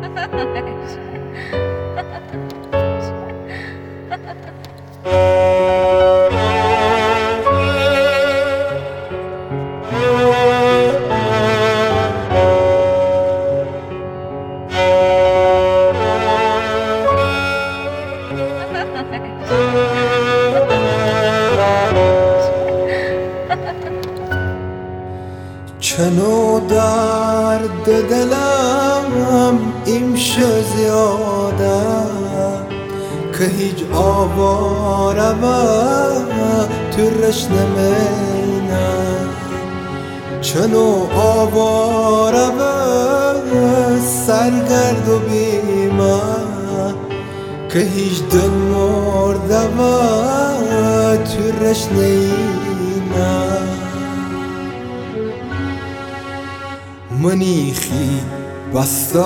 چنو درد دلم ایمشه زیاده که هیچ آواره و ترش نمینه چنو آواره و سرگرد و بیمه که هیچ دل مرده و ترش نینه منیخی بسته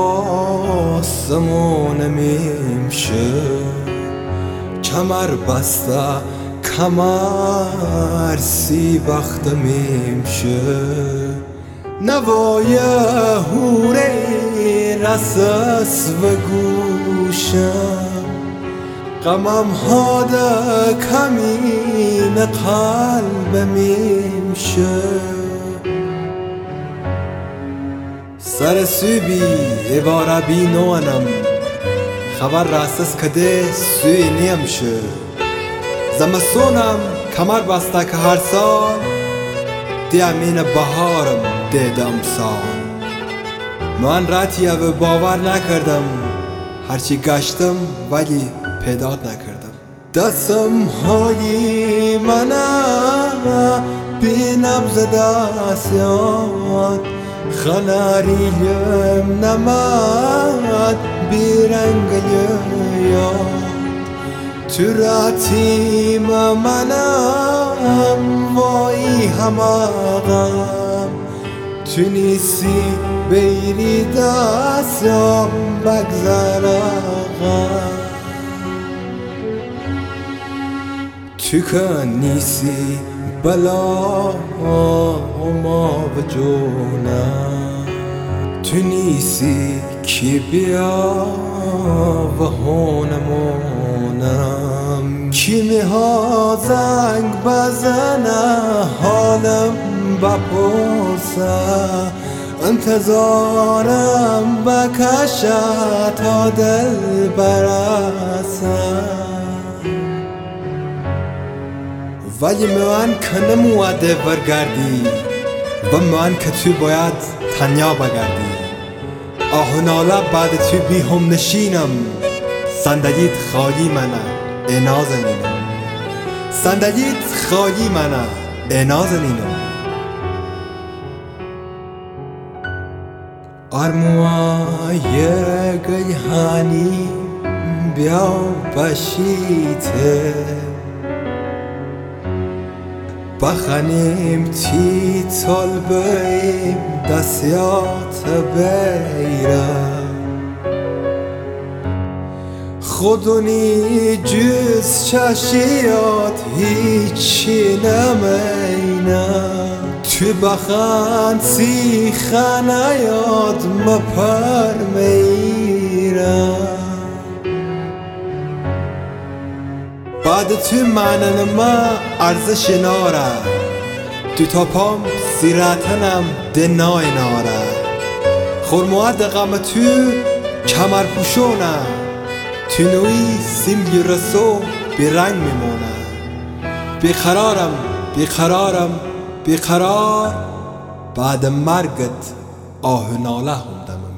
آسمون میمشه کمر بسته کمر سی وقت میمشه نوای هوره رسس و گوشم غمم هاده کمین قلب میمشه سر سوی ایواره بی نوانم خبر راستس کده سوی نیمشه زمستونم کمر بسته که هر سال دی امین بهارم دیدم سال من راتیه و باور نکردم هرچی گشتم ولی پیدات نکردم دستم هایی منه بی نبض دستیات خناریم نماد بیرنگ یاد تو راتیم منم وای هماغم تو نیسی بیری دستم بگذرم تو که نیسی بلا ما و جونم تو نیسی کی بیا و هونمونم کی میها زنگ بزنه حالم بپرسه انتظارم بکشه تا دل برسه ولی من که نموده برگردی و من که تو باید تنیا بگردی آه و ناله بعد تو بی هم نشینم صندلیت خالی منه ای نازنینم صندلیت خالی منه ای نازنینم آرموهای گیهانی بیا بشیته بخنیم تی طلبیم دستیات بیرم خودونی جز چشیات هیچی نمینم تو بخند سی خنیات مپر میرم بعد تو معنن ما ارزش ناره تو تا پام سیرتنم دنای ناره خورموات غم تو کمر پوشونه تو نوی سیمگی رسو بی رنگ میمونه بیقرار بعد مرگت آه ناله هم دمم